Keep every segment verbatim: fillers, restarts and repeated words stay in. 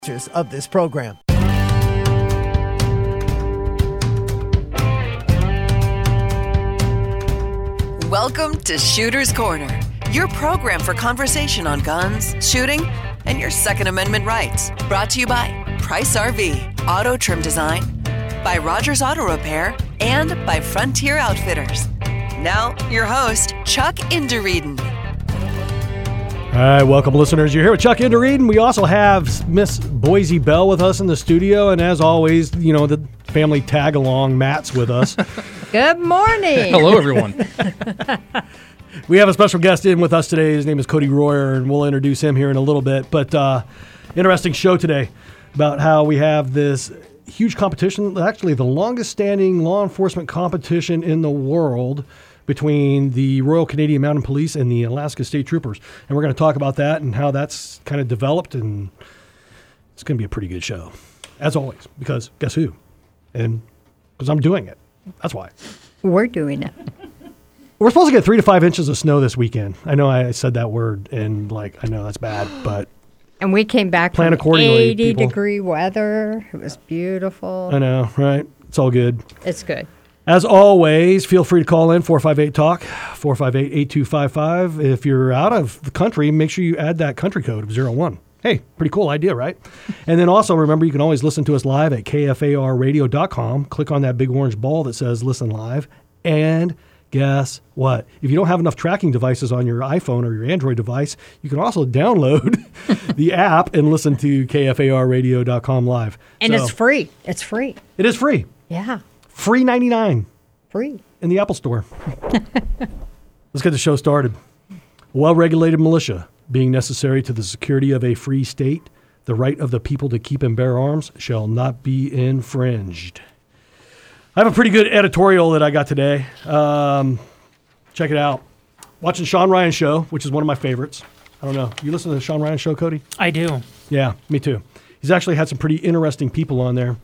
Of this program. Welcome to Shooter's Corner, your program for conversation on guns, shooting, and your Second Amendment rights. Brought to you by Price R V, Auto Trim Design, by Rogers Auto Repair, and by Frontier Outfitters. Now, your host, Chuck Indereden. All right, welcome, listeners. You're here with Chuck Indereden. We also have Miss Boise Bell with us in the studio, and as always, you know, the family tag-along, Matt's with us. Good morning. Hello, everyone. We have a special guest in with us today. His name is Cody Royer, and we'll introduce him here in a little bit. But uh, interesting show today about how we have this huge competition, actually the longest-standing law enforcement competition in the world, between the Royal Canadian Mounted Police and the Alaska State Troopers. And we're going to talk about that and how that's kind of developed, and it's going to be a pretty good show, as always, because guess who? And because I'm doing it. That's why. We're doing it. We're supposed to get three to five inches of snow this weekend. I know I said that word, and, like, I know that's bad, but... And we came back plan from accordingly, eighty people. degree weather. It was beautiful. I know, right? It's all good. It's good. As always, feel free to call in four five eight talk, four five eight, eight two five five. If you're out of the country, make sure you add that country code of zero one. Hey, pretty cool idea, right? And then also, remember, you can always listen to us live at K F A R radio dot com. Click on that big orange ball that says Listen Live. And guess what? If you don't have enough tracking devices on your iPhone or your Android device, you can also download the app and listen to K F A R radio dot com live. And So, it's free. It's free. It is free. Yeah. Free ninety-nine. Free. In the Apple Store. Let's get the show started. A well-regulated militia, being necessary to the security of a free state, the right of the people to keep and bear arms shall not be infringed. I have a pretty good editorial that I got today. Um, check it out. Watching Sean Ryan show, which is one of my favorites. I don't know. You listen to the Sean Ryan show, Cody? I do. Yeah, me too. He's actually had some pretty interesting people on there.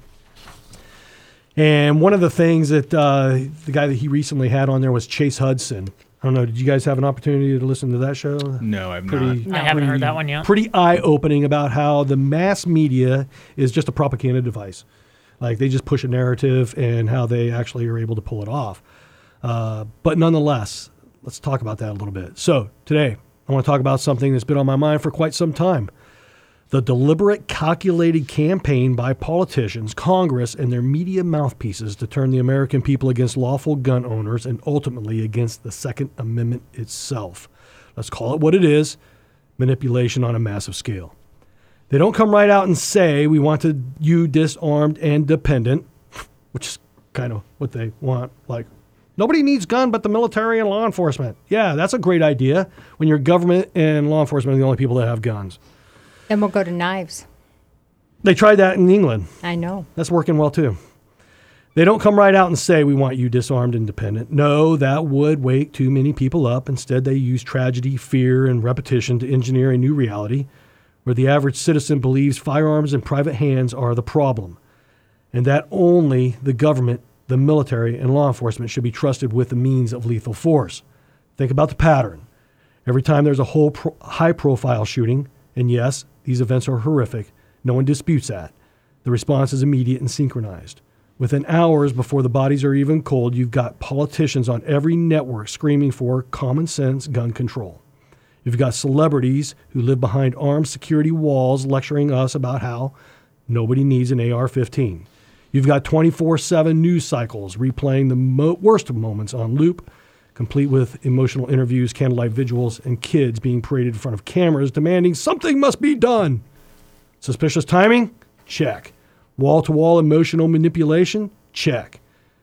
And one of the things that uh, the guy that he recently had on there was Chase Hudson. I don't know. Did you guys have an opportunity to listen to that show? No, I've pretty, not. I haven't pretty, heard that one yet. Pretty eye-opening about how the mass media is just a propaganda device. Like, they just push a narrative and how they actually are able to pull it off. Uh, but nonetheless, let's talk about that a little bit. So today, I want to talk about something that's been on my mind for quite some time. The deliberate, calculated campaign by politicians, Congress, and their media mouthpieces to turn the American people against lawful gun owners and ultimately against the Second Amendment itself. Let's call it what it is, manipulation on a massive scale. They don't come right out and say, we want to, you disarmed and dependent, which is kind of what they want. Like, nobody needs gun but the military and law enforcement. Yeah, that's a great idea when your government and law enforcement are the only people that have guns. Then we'll go to knives. They tried that in England. I know. That's working well, too. They don't come right out and say, we want you disarmed and dependent. No, that would wake too many people up. Instead, they use tragedy, fear, and repetition to engineer a new reality where the average citizen believes firearms in private hands are the problem, and that only the government, the military, and law enforcement should be trusted with the means of lethal force. Think about the pattern. Every time there's a whole pro- high-profile shooting, and yes, these events are horrific, no one disputes that, the response is immediate and synchronized. Within hours before the bodies are even cold, you've got politicians on every network screaming for common sense gun control. You've got celebrities who live behind armed security walls lecturing us about how nobody needs an A R fifteen. You've got twenty-four seven news cycles replaying the mo- worst moments on loop, complete with emotional interviews, candlelight vigils, and kids being paraded in front of cameras demanding something must be done. Suspicious timing? Check. Wall-to-wall emotional manipulation? Check.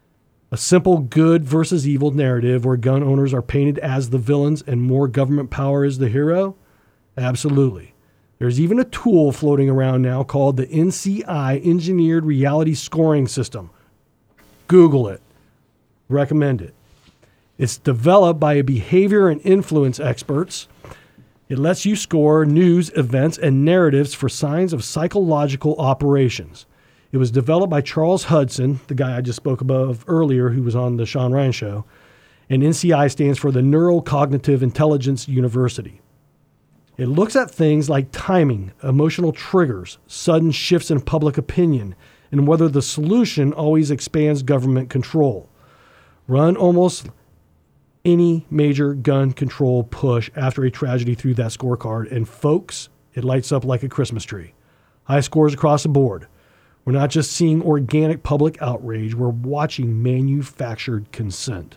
A simple good versus evil narrative where gun owners are painted as the villains and more government power is the hero? Absolutely. There's even a tool floating around now called the N C I Engineered Reality Scoring System. Google it. Recommend it. It's developed by behavior and influence experts. It lets you score news, events, and narratives for signs of psychological operations. It was developed by Charles Hudson, the guy I just spoke about earlier who was on the Sean Ryan show. And N C I stands for the Neurocognitive Intelligence University. It looks at things like timing, emotional triggers, sudden shifts in public opinion, and whether the solution always expands government control. Run almost any major gun control push after a tragedy through that scorecard, and folks, it lights up like a Christmas tree. High scores across the board. We're not just seeing organic public outrage, we're watching manufactured consent.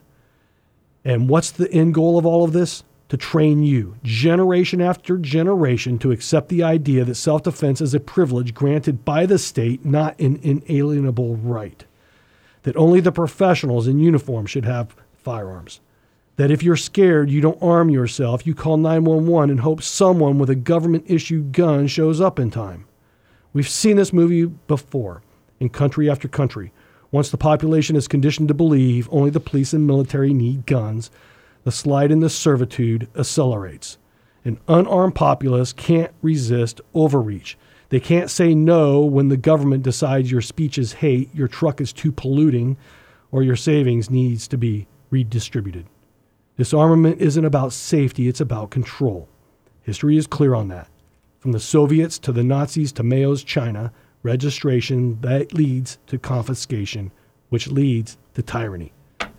And what's the end goal of all of this? To train you, generation after generation, to accept the idea that self-defense is a privilege granted by the state, not an inalienable right. That only the professionals in uniform should have firearms. That if you're scared, you don't arm yourself, you call nine one one and hope someone with a government-issued gun shows up in time. We've seen this movie before, in country after country. Once the population is conditioned to believe only the police and military need guns, the slide into servitude accelerates. An unarmed populace can't resist overreach. They can't say no when the government decides your speech is hate, your truck is too polluting, or your savings needs to be redistributed. Disarmament isn't about safety, it's about control. History is clear on that. From the Soviets to the Nazis to Mao's China, registration that leads to confiscation, which leads to tyranny.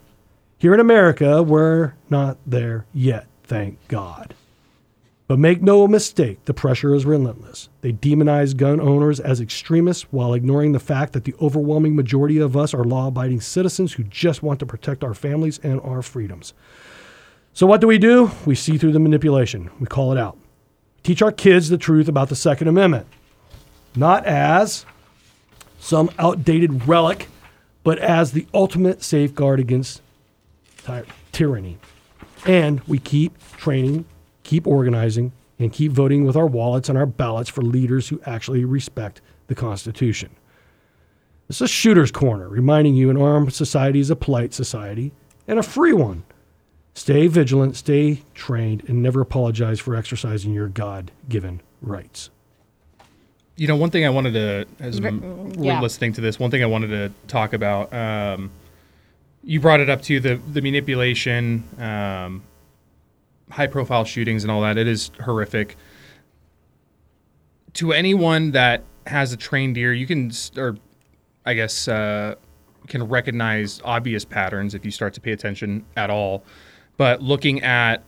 Here in America, we're not there yet, thank God. But make no mistake, the pressure is relentless. They demonize gun owners as extremists while ignoring the fact that the overwhelming majority of us are law-abiding citizens who just want to protect our families and our freedoms. So what do we do? We see through the manipulation. We call it out. Teach our kids the truth about the Second Amendment. Not as some outdated relic, but as the ultimate safeguard against ty- tyranny. And we keep training, keep organizing, and keep voting with our wallets and our ballots for leaders who actually respect the Constitution. This is Shooter's Corner, reminding you an armed society is a polite society and a free one. Stay vigilant, stay trained, and never apologize for exercising your God-given rights. You know, one thing I wanted to, as I'm yeah. listening to this, one thing I wanted to talk about, um, you brought it up to the, the manipulation, um, high-profile shootings and all that. It is horrific. To anyone that has a trained ear, you can, or I guess, uh, can recognize obvious patterns if you start to pay attention at all. But looking at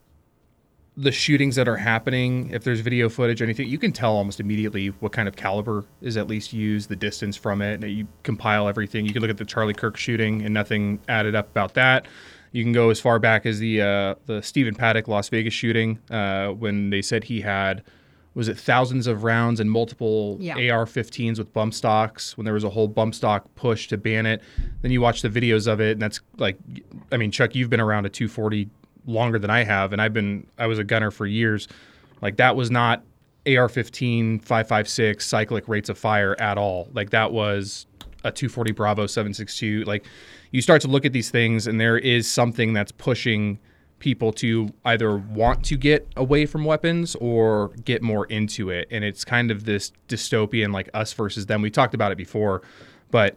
the shootings that are happening, if there's video footage or anything, you can tell almost immediately what kind of caliber is at least used, the distance from it. You compile everything. You can look at the Charlie Kirk shooting and nothing added up about that. You can go as far back as the uh, the Stephen Paddock Las Vegas shooting uh, when they said he had, was it thousands of rounds and multiple yeah. A R fifteens with bump stocks, when there was a whole bump stock push to ban it. Then you watch the videos of it, and that's like, I mean, Chuck, you've been around a two forty longer than I have, and I've been, I was a gunner for years. Like, that was not A R fifteen, five five six cyclic rates of fire at all. Like, that was a two forty Bravo seven six two. Like, you start to look at these things, and there is something that's pushing people to either want to get away from weapons or get more into it. And it's kind of this dystopian, like us versus them. We talked about it before, but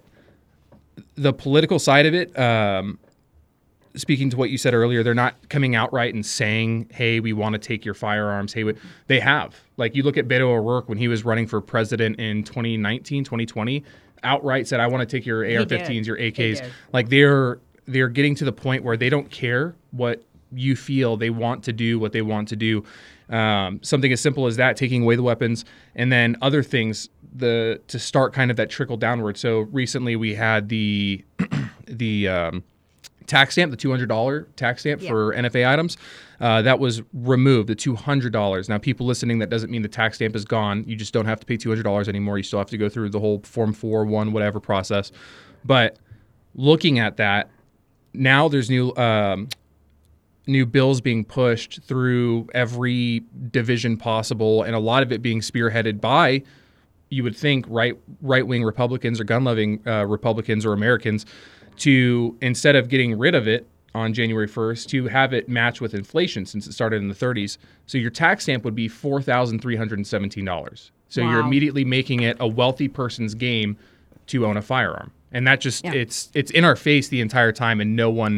the political side of it, um, speaking to what you said earlier, they're not coming outright and saying, hey, we want to take your firearms. Hey, we, they have. Like, you look at Beto O'Rourke when he was running for president in twenty nineteen, twenty twenty, outright said, I want to take your A R fifteens, your A Ks. Like, they're they're getting to the point where they don't care what you feel. They want to do what they want to do. Um, something as simple as that, taking away the weapons, and then other things the to start kind of that trickle downward. So recently we had the the um, tax stamp, the two hundred dollars tax stamp yeah. for N F A items. Uh, that was removed, the two hundred dollars. Now, people listening, that doesn't mean the tax stamp is gone. You just don't have to pay two hundred dollars anymore. You still have to go through the whole Form four, one, whatever process. But looking at that, now there's new um, new bills being pushed through every division possible, and a lot of it being spearheaded by, you would think, right right-wing Republicans or gun-loving uh, Republicans or Americans, to, instead of getting rid of it on January first, to have it match with inflation since it started in the thirties. So your tax stamp would be four thousand three hundred seventeen dollars. So wow. You're immediately making it a wealthy person's game to own a firearm. And that just, yeah. it's it's in our face the entire time, and no one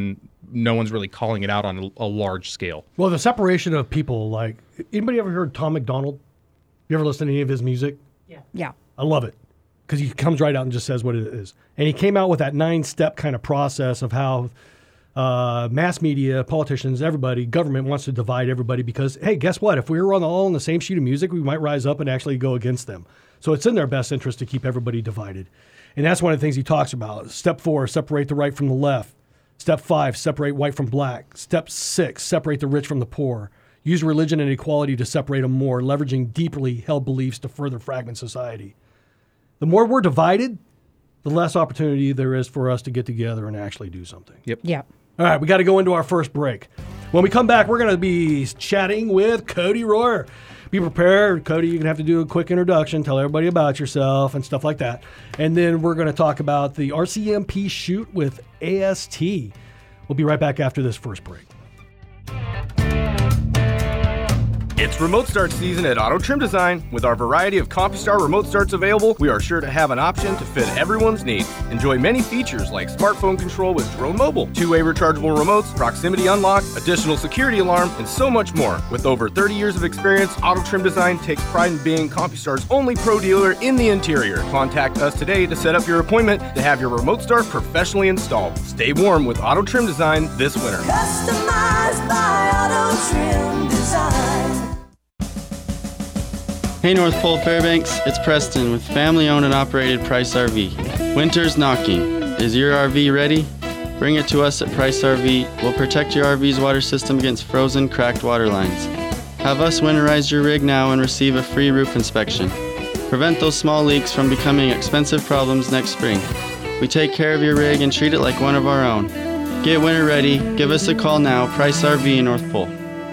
no one's really calling it out on a, a large scale. Well, the separation of people, like, anybody ever heard Tom McDonald? You ever listen to any of his music? Yeah. I love it because he comes right out and just says what it is. And he came out with that nine-step kind of process of how uh, mass media, politicians, everybody, government wants to divide everybody because, hey, guess what? If we were on all on the same sheet of music, we might rise up and actually go against them. So it's in their best interest to keep everybody divided. And that's one of the things he talks about. Step four, separate the right from the left. Step five, separate white from black. Step six, separate the rich from the poor. Use religion and equality to separate them more, leveraging deeply held beliefs to further fragment society. The more we're divided, the less opportunity there is for us to get together and actually do something. Yep. Yeah. All right, we got to go into our first break. When we come back, we're going to be chatting with Cody Royer. Be prepared. Cody, you're going to have to do a quick introduction, tell everybody about yourself and stuff like that. And then we're going to talk about the R C M P shoot with A S T. We'll be right back after this first break. It's remote start season at Auto Trim Design. With our variety of CompuStar remote starts available, we are sure to have an option to fit everyone's needs. Enjoy many features like smartphone control with Drone Mobile, two-way rechargeable remotes, proximity unlock, additional security alarm, and so much more. With over thirty years of experience, Auto Trim Design takes pride in being CompuStar's only pro dealer in the interior. Contact us today to set up your appointment to have your remote start professionally installed. Stay warm with Auto Trim Design this winter. Customized by Auto Trim Design. Hey North Pole Fairbanks, it's Preston with family-owned and operated Price R V. Winter's knocking. Is your R V ready? Bring it to us at Price R V. We'll protect your R V's water system against frozen, cracked water lines. Have us winterize your rig now and receive a free roof inspection. Prevent those small leaks from becoming expensive problems next spring. We take care of your rig and treat it like one of our own. Get winter ready. Give us a call now. Price R V in North Pole.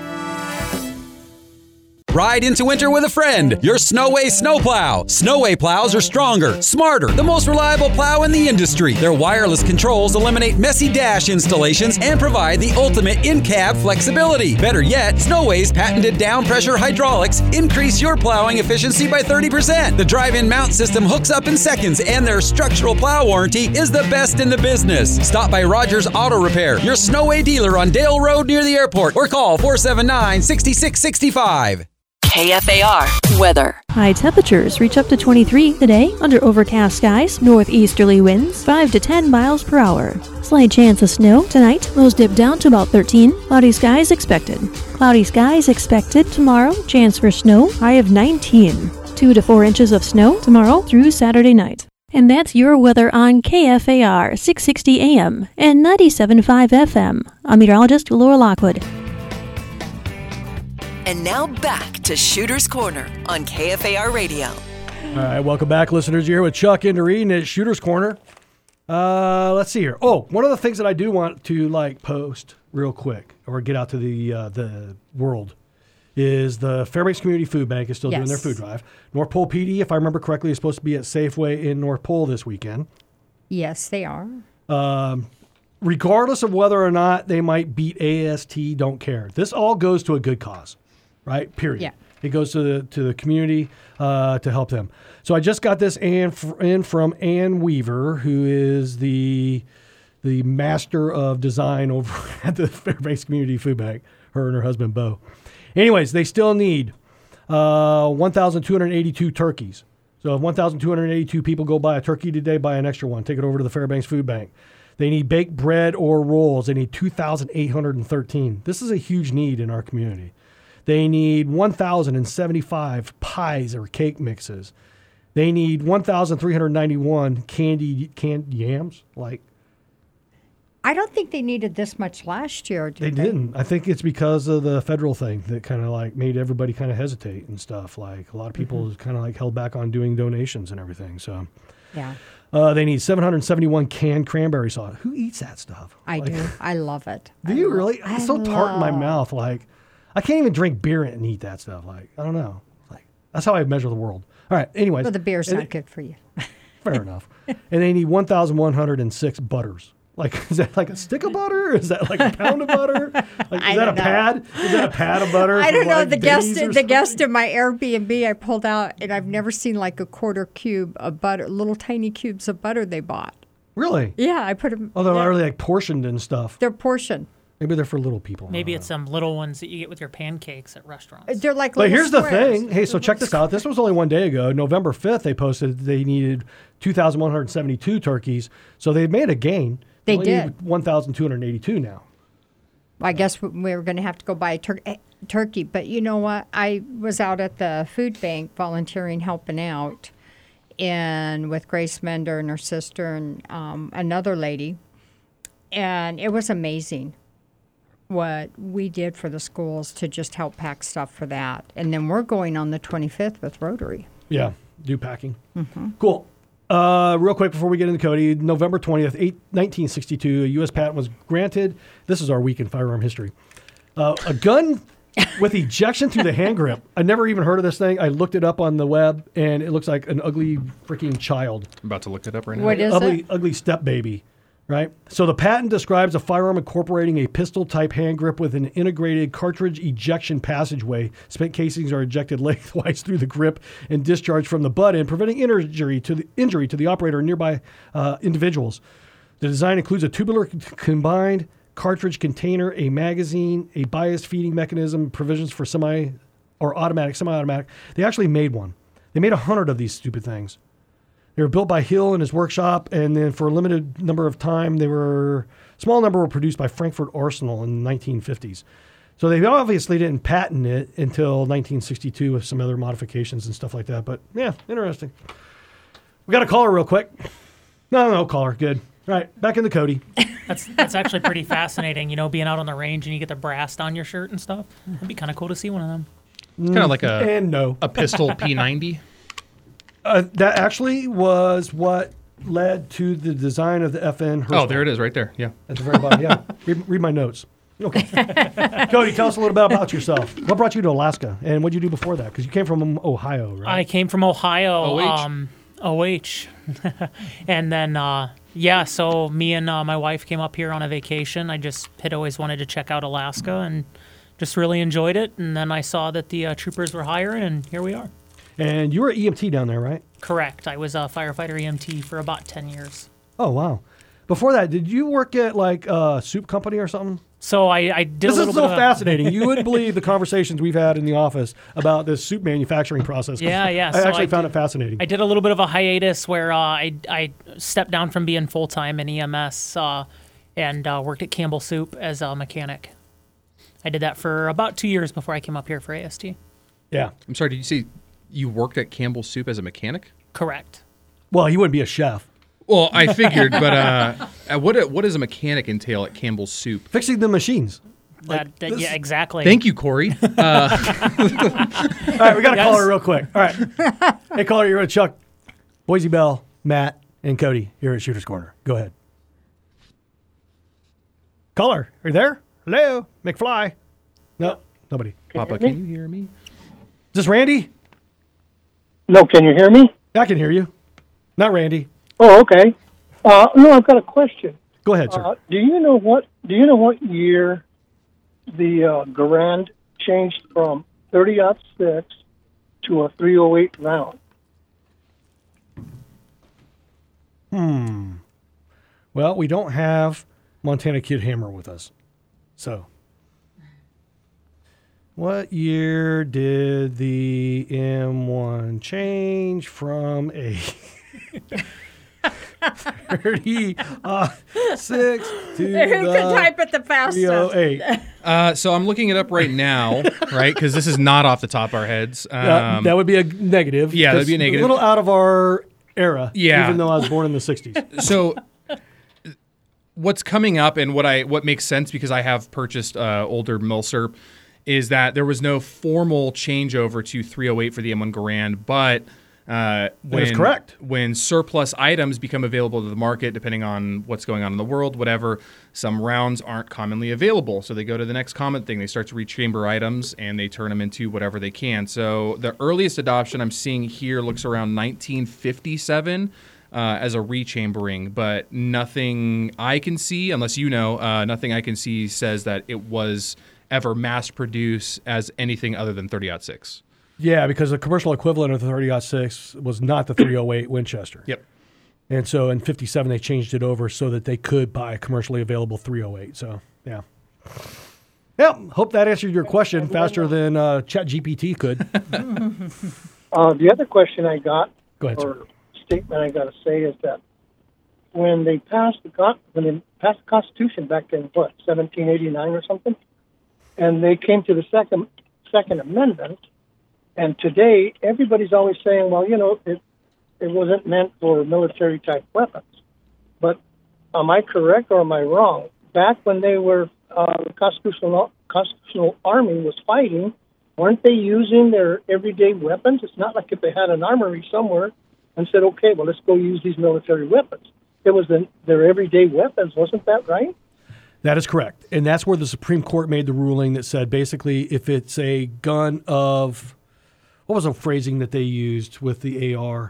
Ride into winter with a friend. Your Snowway snowplow. Snowway plows are stronger, smarter, the most reliable plow in the industry. Their wireless controls eliminate messy dash installations and provide the ultimate in-cab flexibility. Better yet, Snowway's patented down-pressure hydraulics increase your plowing efficiency by thirty percent. The drive-in mount system hooks up in seconds, and their structural plow warranty is the best in the business. Stop by Rogers Auto Repair, your Snowway dealer on Dale Road near the airport, or call four seven nine, six six six five. K F A R weather. High temperatures reach up to twenty-three today under overcast skies, northeasterly winds five to ten miles per hour. Slight chance of snow tonight, lows dip down to about thirteen. Cloudy skies expected. Cloudy skies expected tomorrow, chance for snow, high of nineteen. two to four inches of snow tomorrow through Saturday night. And that's your weather on K F A R six sixty A M and ninety-seven point five F M. I'm meteorologist Laura Lockwood. And now back to Shooter's Corner on K F A R Radio. All right, welcome back, listeners. You're here with Chuck Indereen at Shooter's Corner. Uh, let's see here. Oh, one of the things that I do want to like post real quick or get out to the uh, the world is the Fairbanks Community Food Bank is still Yes. doing their food drive. North Pole P D, if I remember correctly, is supposed to be at Safeway in North Pole this weekend. Yes, they are. Um, regardless of whether or not they might beat A S T, don't care. This all goes to a good cause, right? Period. Yeah. It goes to the to the community uh, to help them. So I just got this in, in from Ann Weaver, who is the the master of design over at the Fairbanks Community Food Bank. Her and her husband Bo. Anyways, they still need uh, one thousand two hundred eighty-two turkeys. So if one thousand two hundred eighty-two people go buy a turkey today, buy an extra one. Take it over to the Fairbanks Food Bank. They need baked bread or rolls. They need two thousand eight hundred thirteen. This is a huge need in our community. They need one thousand seventy-five pies or cake mixes. They need one thousand three hundred ninety-one candy canned yams. Like I don't think they needed this much last year, they did they? didn't. I think it's because of the federal thing that kind of like made everybody kind of hesitate and stuff. Like a lot of people Mm-hmm. kind of like held back on doing donations and everything. So Yeah, uh, they need seven hundred seventy-one canned cranberry sauce. Who eats that stuff? I Like, do. I love it. Do I you lo- really? I It's so tart in my love- mouth. Like, I can't even drink beer and eat that stuff. Like, I don't know. Like, that's how I measure the world. All right. Anyways. Well, the beer's and not it- good for you. Fair enough. And they need one thousand one hundred six butters. Like, is that like a stick of butter? Is that like a pound of butter? Like, is I that a don't know. pad? Is that a pad of butter? I from, don't know. like, The guest, Denny's or the something? guest in my Airbnb, I pulled out, and I've never seen like a quarter cube of butter, little tiny cubes of butter they bought. Really? Yeah, I put them. Oh, they're they're, already like portioned and stuff. they're portioned. Maybe they're for little people. Maybe it's some little ones that you get with your pancakes at restaurants. They're like. But little here's the squares. thing. Hey, so check this out. This was only one day ago. November fifth, they posted they needed two thousand one hundred seventy-two turkeys. So they made a gain. They only did. need one thousand two hundred eighty-two now. I guess we we were going to have to go buy a tur- eh, turkey. But you know what? I was out at the food bank volunteering, helping out, and with Grace Mender and her sister and um, another lady. And it was amazing what we did for the schools to just help pack stuff for that. And then we're going on the twenty-fifth with Rotary. Yeah, do packing. Mm-hmm. Cool. Uh, real quick before we get into Cody, November twentieth, nineteen sixty-two, a U S patent was granted. This is our week in firearm history. Uh, a gun with ejection through the hand grip. I never even heard of this thing. I looked it up on the web, and it looks like an ugly freaking child. I'm about to look it up right now. What is ugly, it? Ugly step baby, right? So the patent describes a firearm incorporating a pistol-type hand grip with an integrated cartridge ejection passageway. Spent casings are ejected lengthwise through the grip and discharged from the butt end, preventing injury to the injury to the operator and nearby uh, individuals. The design includes a tubular c- combined cartridge container, a magazine, a bias feeding mechanism, provisions for semi or automatic, semi-automatic. They actually made one. They made a hundred of these stupid things. They were built by Hill in his workshop, and then for a limited number of time, they were small number were produced by Frankfurt Arsenal in the nineteen fifties. So they obviously didn't patent it until nineteen sixty-two with some other modifications and stuff like that. But yeah, interesting. We got a caller real quick. No, no, caller. Good. All right, back in the Cody. That's that's actually pretty fascinating, you know, being out on the range and you get the brass on your shirt and stuff. It'd be kind of cool to see one of them. It's kind of like a And no. a pistol P ninety. Uh, that actually was what led to the design of the F N Hirschfeld. Oh, there it is, right there. Yeah. At the very bottom, yeah. Read, read my notes. Okay. Cody, tell us a little bit about yourself. What brought you to Alaska, and what did you do before that? Because you came from Ohio, right? I came from Ohio. O H? Um, O H. And then, uh, yeah, so me and uh, my wife came up here on a vacation. I just had always wanted to check out Alaska and just really enjoyed it. And then I saw that the uh, troopers were hiring, and here we are. And you were E M T down there, right? Correct. I was a firefighter E M T for about ten years. Oh, wow. Before that, did you work at like a soup company or something? So I, I did This a little is so bit of a- fascinating. You wouldn't believe the conversations we've had in the office about this soup manufacturing process. Yeah, yeah. I So actually I found did- it fascinating. I did a little bit of a hiatus where uh, I, I stepped down from being full-time in E M S uh, and uh, worked at Campbell Soup as a mechanic. I did that for about two years before I came up here for A S T. Yeah. I'm sorry, did you say you worked at Campbell Soup as a mechanic? Correct. Well, he wouldn't be a chef. Well, I figured, but uh, uh, what what does a mechanic entail at Campbell's Soup? Fixing the machines. That, that, yeah, exactly. Thank you, Corey. Uh, All right, we got a Yes. caller real quick. All right. Hey, caller, you're with Chuck, Boise Bell, Matt, and Cody here at Shooter's Corner. Go ahead. Caller, are you there? Hello? McFly? No, nobody. Papa, can you hear me? Is this Randy? No, can you hear me? I can hear you. Not Randy. Oh, okay. Uh, no, I've got a question. Go ahead, sir. Uh, do you know what? Do you know what year the uh, Garand changed from thirty aught six to a three oh eight round? Hmm. Well, we don't have Montana Kid Hammer with us. So, what year did the M one change from a thirty uh, six to Who can the type it the fastest? three oh eight? Uh, so I'm looking it up right now, right? Because this is not off the top of our heads. Um, Uh, that would be a negative. yeah, that'd 'cause be a negative. A little out of our era. Yeah. Even though I was born in the sixties. So what's coming up and what I what makes sense because I have purchased uh, older Milsurp is that there was no formal changeover to three oh eight for the M one Garand, but uh, when, is correct. when surplus items become available to the market, depending on what's going on in the world, whatever, some rounds aren't commonly available. So they go to the next common thing. They start to rechamber items and they turn them into whatever they can. So the earliest adoption I'm seeing here looks around nineteen fifty-seven. Uh, as a rechambering, but nothing I can see, unless you know, uh, nothing I can see says that it was ever mass produced as anything other than thirty aught six. Yeah, because the commercial equivalent of the thirty aught six was not the three oh eight Winchester. Yep. And so in fifty-seven, they changed it over so that they could buy a commercially available three oh eight. So, yeah. Yeah, hope that answered your question faster than uh, ChatGPT could. Uh, the other question I got, Go ahead, or statement I got to say, is that when they passed the con- when they passed the Constitution back in what seventeen eighty-nine or something, and they came to the second Second Amendment, and today everybody's always saying, well, you know, it it wasn't meant for military type weapons. But am I correct or am I wrong? Back when they were uh, the constitutional constitutional army was fighting, weren't they using their everyday weapons? It's not like if they had an armory somewhere and said, okay, well, let's go use these military weapons. It was the, their everyday weapons, wasn't that right? That is correct. And that's where the Supreme Court made the ruling that said basically if it's a gun of, what was the phrasing that they used with the A R?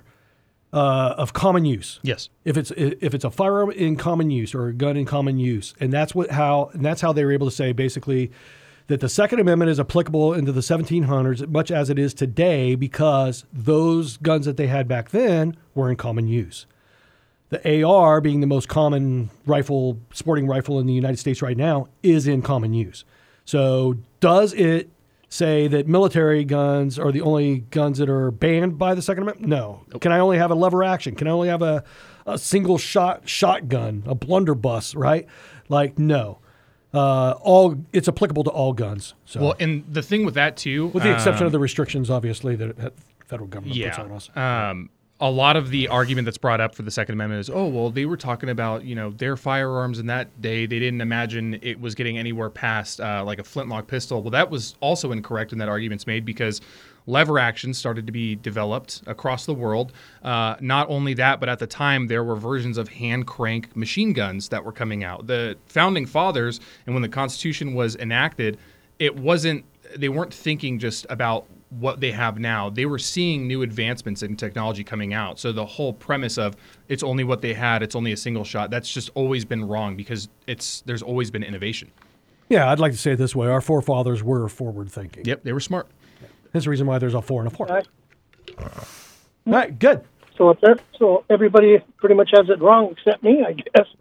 Uh, of common use. Yes. If it's if it's a firearm in common use or a gun in common use, and that's what how and that's how they were able to say basically that the Second Amendment is applicable into the seventeen hundreds much as it is today because those guns that they had back then were in common use. The A R, being the most common rifle, sporting rifle in the United States right now, is in common use. So does it say that military guns are the only guns that are banned by the Second Amendment? No. Nope. Can I only have a lever action? Can I only have a, a single shot shotgun, a blunderbuss, right? Like, no. Uh, all it's applicable to all guns. So. Well, and the thing with that, too... With the exception um, of the restrictions, obviously, that the federal government yeah, puts on us. Um, a lot of the argument that's brought up for the Second Amendment is, oh, well, they were talking about, you know, their firearms in that day. They didn't imagine it was getting anywhere past uh, like a flintlock pistol. Well, that was also incorrect when that argument's made because lever action started to be developed across the world. Uh, not only that, but at the time, there were versions of hand crank machine guns that were coming out. The founding fathers, and when the Constitution was enacted, it wasn't, they weren't thinking just about what they have now. They were seeing new advancements in technology coming out. So the whole premise of it's only what they had, it's only a single shot, that's just always been wrong because it's there's always been innovation. Yeah, I'd like to say it this way. Our forefathers were forward thinking. Yep, they were smart. That's the reason why there's a four and a four. All right. All right, good. So if they're, so everybody pretty much has it wrong except me, I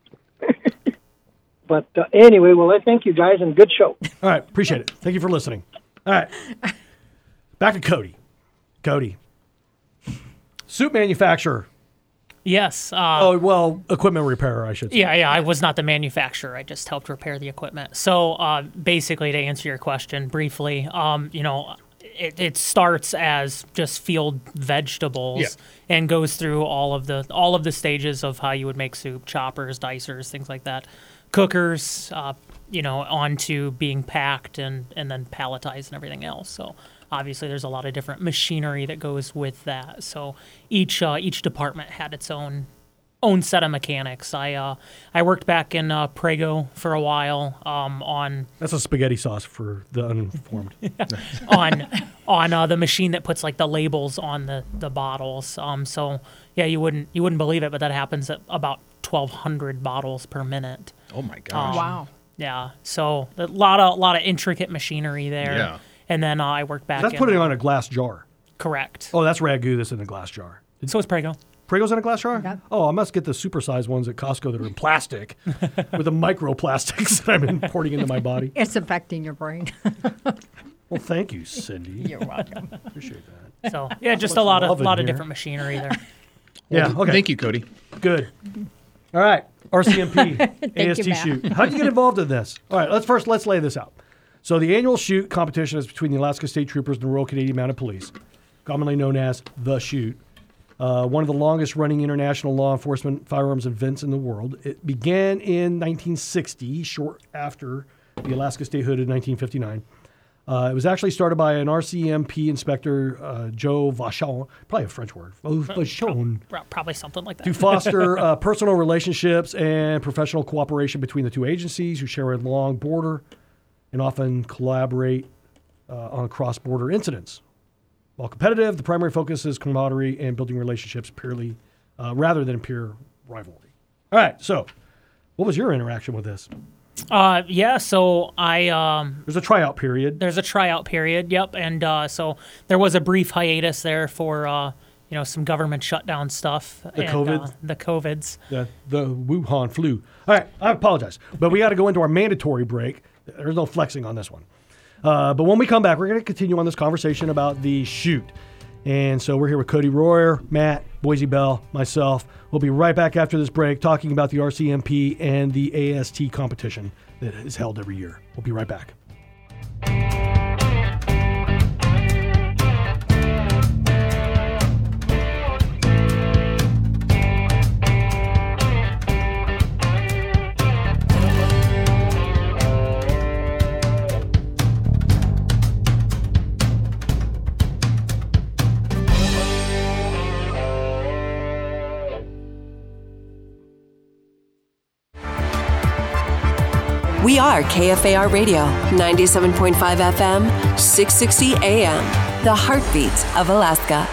guess. But uh, anyway, well, I thank you guys and good show. All right, appreciate it. Thank you for listening. All right. Back to Cody. Cody. Suit manufacturer. Yes. Uh, oh, well, equipment repairer, I should say. Yeah, yeah. I was not the manufacturer. I just helped repair the equipment. So uh, basically, to answer your question briefly, um, you know, it, it starts as just field vegetables yeah. and goes through all of the all of the stages of how you would make soup, choppers, dicers, things like that, cookers, uh, you know, onto being packed and, and then palletized and everything else. So obviously, there's a lot of different machinery that goes with that. So each uh, each department had its own own set of mechanics. I uh, I worked back in uh, Prego for a while um, on. That's a spaghetti sauce for the uninformed. on on uh, the machine that puts like the labels on the the bottles. Um, so yeah, you wouldn't you wouldn't believe it, but that happens at about twelve hundred bottles per minute. Oh my gosh! Um, wow. Yeah. So a lot of lot of intricate machinery there. Yeah. And then uh, I worked back That's in... putting it on a glass jar. Correct. Oh, that's ragu that's in a glass jar. So is Prego. Prego's in a glass jar? Yep. Oh, I must get the supersized ones at Costco that are in plastic with the microplastics that I'm importing into my body. It's affecting your brain. Well, thank you, Cindy. You're welcome. Appreciate that. So, yeah, just So a lot much of love lot in of here. different machinery there. Yeah, Well, okay. Thank you, Cody. Good. All right, R C M P, A S T you, Matt. shoot. How did you get involved in this? All right, let's first let's lay this out. So the annual shoot competition is between the Alaska State Troopers and the Royal Canadian Mounted Police, commonly known as the Shoot. Uh, one of the longest running international law enforcement firearms events in the world. It began in nineteen sixty, short after the Alaska Statehood in nineteen fifty-nine. Uh, it was actually started by an R C M P inspector, uh, Joe Vachon, probably a French word, Vachon, Probably something like that. to foster uh, personal relationships and professional cooperation between the two agencies who share a long border and often collaborate uh, on cross-border incidents. While competitive, the primary focus is camaraderie and building relationships purely uh, rather than pure rivalry. All right, so what was your interaction with this? Uh, yeah, so I... Um, There's a tryout period. There's a tryout period, yep. And uh, so there was a brief hiatus there for uh, you know, some government shutdown stuff. The and, COVID? Uh, the COVIDs. The, the Wuhan flu. All right, I apologize. But we got to go into our mandatory break. There's no flexing on this one. Uh, but when we come back, we're going to continue on this conversation about the shoot. And so we're here with Cody Royer, Matt, Boise Bell, myself. We'll be right back after this break talking about the R C M P and the A S T competition that is held every year. We'll be right back. We are K F A R Radio, ninety-seven point five F M, six sixty A M, the heartbeat of Alaska.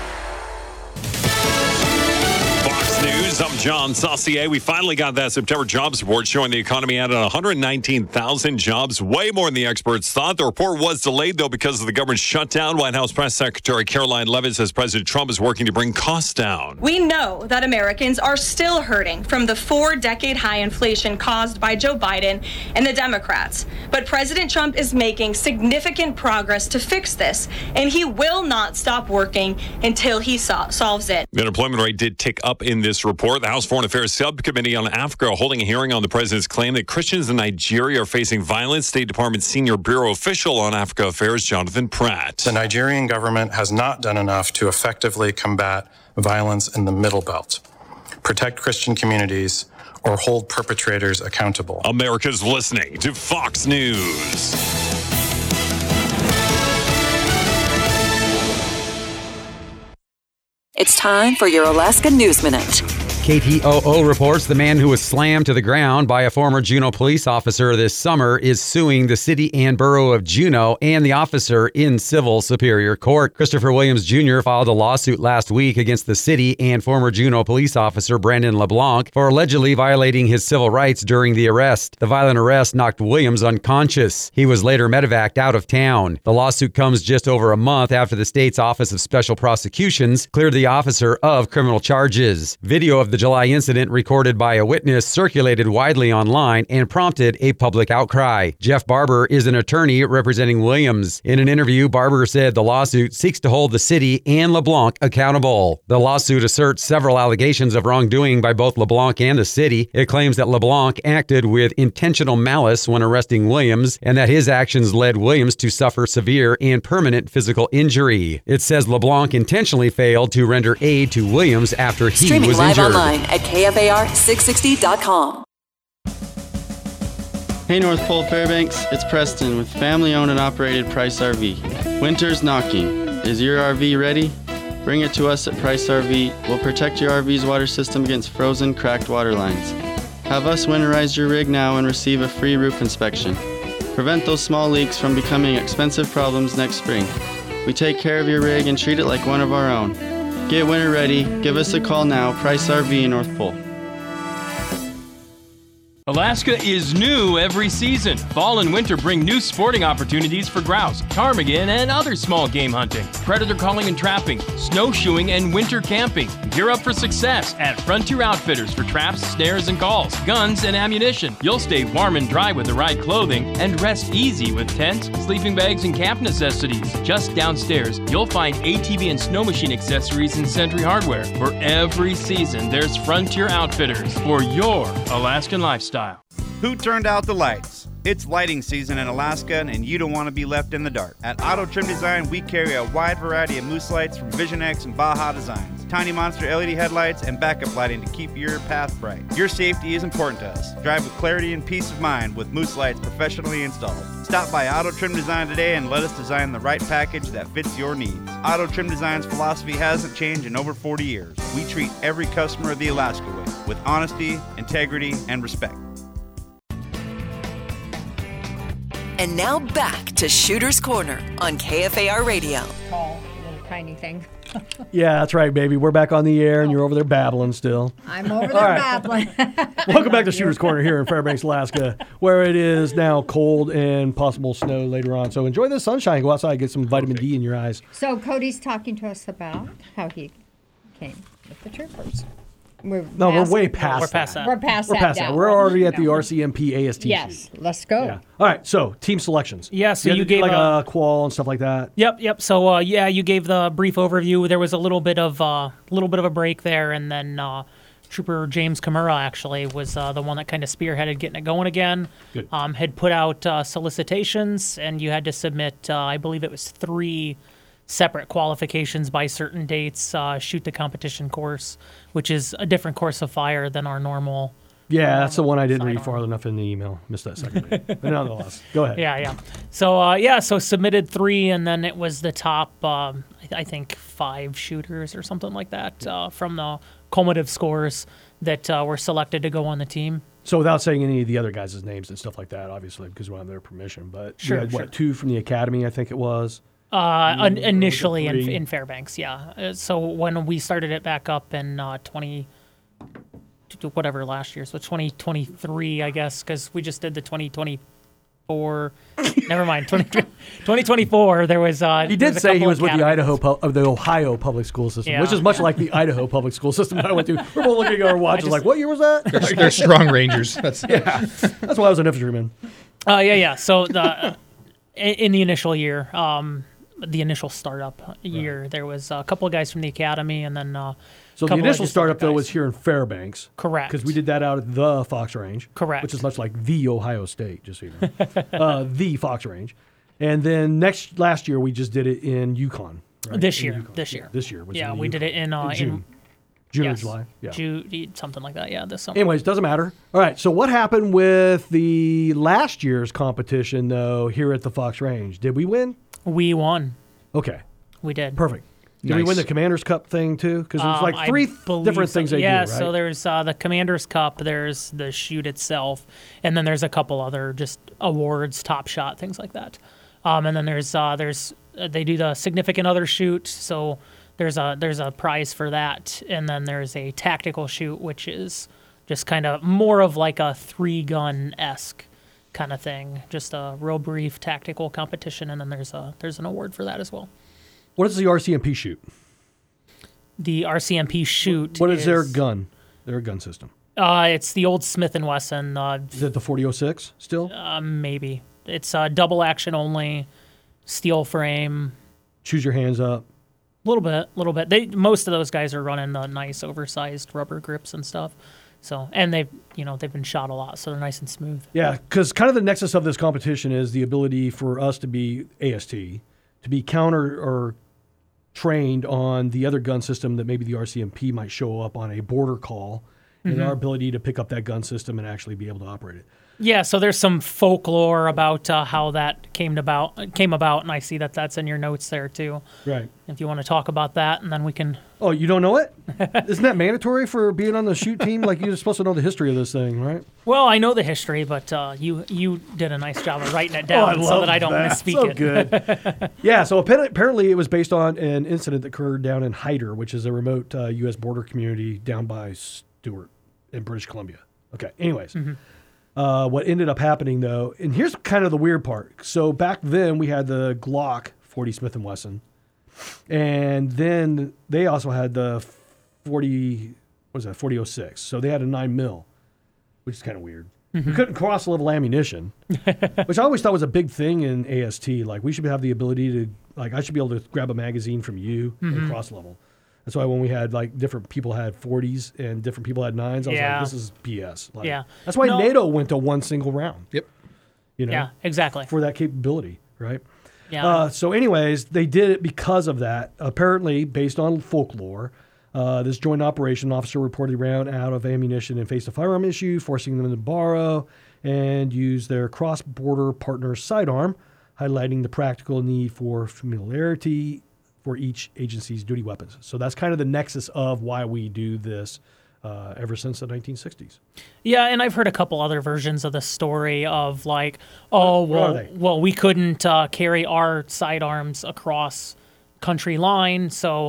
Fox News, I'm John Saucier. We finally got that September jobs report showing the economy added one hundred nineteen thousand jobs, way more than the experts thought. The report was delayed, though, because of the government shutdown. White House Press Secretary Caroline Leavitt says President Trump is working to bring costs down. We know that Americans are still hurting from the four-decade high inflation caused by Joe Biden and the Democrats. But President Trump is making significant progress to fix this, and he will not stop working until he so- solves it. The unemployment rate did tick up in this report. The House Foreign Affairs Subcommittee on Africa holding a hearing on the president's claim that Christians in Nigeria are facing violence. State Department Senior Bureau Official on Africa Affairs, Jonathan Pratt. The Nigerian government has not done enough to effectively combat violence in the Middle Belt, protect Christian communities, or hold perpetrators accountable. America's listening to Fox News. It's time for your Alaska News Minute. K T O O reports the man who was slammed to the ground by a former Juneau police officer this summer is suing the city and borough of Juneau and the officer in civil superior court. Christopher Williams Junior filed a lawsuit last week against the city and former Juneau police officer Brandon LeBlanc for allegedly violating his civil rights during the arrest. The violent arrest knocked Williams unconscious. He was later medevaced out of town. The lawsuit comes just over a month after the state's Office of Special Prosecutions cleared the officer of criminal charges. Video of the July incident recorded by a witness circulated widely online and prompted a public outcry. Jeff Barber is an attorney representing Williams. In an interview, Barber said the lawsuit seeks to hold the city and LeBlanc accountable. The lawsuit asserts several allegations of wrongdoing by both LeBlanc and the city. It claims that LeBlanc acted with intentional malice when arresting Williams and that his actions led Williams to suffer severe and permanent physical injury. It says LeBlanc intentionally failed to render aid to Williams after he Streaming was live injured. online at K F A R six sixty dot com. Hey North Pole Fairbanks, it's Preston with family-owned and operated Price R V. Winter's knocking. Is your R V ready? Bring it to us at Price R V. We'll protect your R V's water system against frozen, cracked water lines. Have us winterize your rig now and receive a free roof inspection. Prevent those small leaks from becoming expensive problems next spring. We take care of your rig and treat it like one of our own. Get winter ready. Give us a call now. Price R V in North Pole. Alaska is new every season. Fall and winter bring new sporting opportunities for grouse, ptarmigan, and other small game hunting, predator calling and trapping, snowshoeing, and winter camping. Gear up for success at Frontier Outfitters for traps, snares, and calls, guns, and ammunition. You'll stay warm and dry with the right clothing and rest easy with tents, sleeping bags, and camp necessities. Just downstairs, you'll find A T V and snow machine accessories and Sentry hardware. For every season, there's Frontier Outfitters for your Alaskan lifestyle. Who turned out the lights? It's lighting season in Alaska, and you don't want to be left in the dark. At Auto Trim Design, we carry a wide variety of moose lights from Vision X and Baja Designs. Tiny monster L E D headlights and backup lighting to keep your path bright. Your safety is important to us. Drive with clarity and peace of mind with moose lights professionally installed. Stop by Auto Trim Design today and let us design the right package that fits your needs. Auto Trim Design's philosophy hasn't changed in over forty years. We treat every customer the Alaska way, with honesty, integrity, and respect. And now back to Shooter's Corner on K F A R Radio. Tall, little tiny thing. Yeah, that's right, baby. We're back on the air, and you're over there babbling still. I'm over there All right. babbling. Welcome back to Shooter's Corner here in Fairbanks, Alaska, where it is now cold and possible snow later on. So enjoy the sunshine. Go outside, get some vitamin D in your eyes. So Cody's talking to us about how he came with the troopers. We're No, we're way past- past We're past that. We're past We're that. past that. now. We're already at the No. R C M P A S T Yes, sheet. let's go. Yeah. All right. So team selections. Yeah, so had you to do, gave like a- a qual and stuff like that. Yep, yep. So uh, yeah, you gave the brief overview. There was a little bit of a uh, little bit of a break there, and then uh, Trooper James Kimura actually was uh, the one that kind of spearheaded getting it going again. Good. Um, had put out uh, solicitations, and you had to submit. Uh, I believe it was three separate qualifications by certain dates. Uh, shoot the competition course, which is a different course of fire than our normal. Yeah, that's the one I didn't read far enough in the email. Missed that second name. But nonetheless, go ahead. Yeah, yeah. So uh, yeah, so submitted three, and then it was the top, um, I, th- I think five shooters or something like that uh, from the cumulative scores that uh, were selected to go on the team. So without saying any of the other guys' names and stuff like that, obviously, because we don't have their permission, but Sure, we had, sure. what, two from the academy, I think it was? Uh, un- Mm, initially in, three. in Fairbanks, yeah. Uh, so when we started it back up in uh, twenty, whatever last year, so twenty twenty-three, I guess, because we just did the twenty twenty-four. Never mind, twenty, twenty twenty-four. There was. Uh, He there did was a say he couple was with the academies. Idaho, pu- of the Ohio public school system, Yeah. which is much like the Idaho public school system that I went to. We're both looking at our watches like, what year was that? They're, they're strong Rangers. That's yeah. That's why I was an infantryman. Uh, yeah, yeah. So the uh, in, in the initial year, um, the initial startup year, there was a couple of guys from the academy, and then uh, So the couple of initial just startup, other though, guys. was here in Fairbanks. Correct. Because we did that out at the Fox Range. Correct. Which is much like the Ohio State, just so you know. uh, the Fox Range. And then next last year, we just did it in Yukon. right? This In year, Yukon. this Yeah, year, this year. was yeah, in we did it Yukon. in, uh, in June. June yes, or July. Yeah. June, something like that. Yeah, this summer. Anyways, doesn't matter. All right. So what happened with the last year's competition, though, here at the Fox Range? Did we win? We won. Okay. We did. Perfect. Did we Nice. win the Commander's Cup thing, too? Because there's Um, like I three believe different so. things they yeah, do, right? so there's uh, the Commander's Cup, there's the shoot itself, and then there's a couple other just awards, top shot, things like that. Um, and then there's uh, there's uh, they do the significant other shoot, so there's a there's a prize for that, and then there's a tactical shoot, which is just kind of more of like a three gun esque kind of thing, just a real brief tactical competition, and then there's a there's an award for that as well. What does the R C M P shoot? The R C M P shoot. What is, their gun? Their gun system? Uh, it's the old Smith and Wesson. Uh, Is it the forty oh six still? uh, maybe it's uh, double action only, steel frame. Choose your hands up. A little bit, a little bit. They most of those guys are running the nice oversized rubber grips and stuff. So and they've you know they've been shot a lot, so they're nice and smooth. Yeah, because kind of the nexus of this competition is the ability for us to be A S T, to be counter or trained on the other gun system that maybe the R C M P might show up on a border call, and Mhm. our ability to pick up that gun system and actually be able to operate it. Yeah, so there's some folklore about uh, how that came about came about, and I see that that's in your notes there too. Right. If you want to talk about that, and then we can. Oh, you don't know it? Isn't that mandatory for being on the shoot team? Like you're supposed to know the history of this thing, right? Well, I know the history, but uh, you you did a nice job of writing it Oh, I down so love that I don't that. misspeak So it. good. Yeah, so appa- apparently it was based on an incident that occurred down in Hyder, which is a remote uh, U S border community down by Stewart in British Columbia. Okay, anyways. Mhm. Uh, what ended up happening, though, and here's kind of the weird part. So back then we had the Glock forty Smith and Wesson, and then they also had the forty, what was that, forty oh six. So they had a nine mil, which is kind of weird. We Mhm. couldn't cross level ammunition, which I always thought was a big thing in A S T. Like we should have the ability to, like I should be able to grab a magazine from you Mhm. and cross level. That's why when we had like different people had forties and different people had nines, I was Yeah. like, this is B S. Like, Yeah. That's why No. NATO went to one single round. Yep. You know. Yeah, exactly. For that capability, right? Yeah. Uh, so, anyways, they did it because of that. Apparently, based on folklore, uh, this joint operation officer reportedly ran out of ammunition and faced a firearm issue, forcing them to borrow and use their cross-border partner sidearm, highlighting the practical need for familiarity for each agency's duty weapons. So that's kind of the nexus of why we do this uh, ever since the nineteen sixties. Yeah, and I've heard a couple other versions of the story of like, oh, What are well, they? well, we couldn't uh, carry our sidearms across country line, so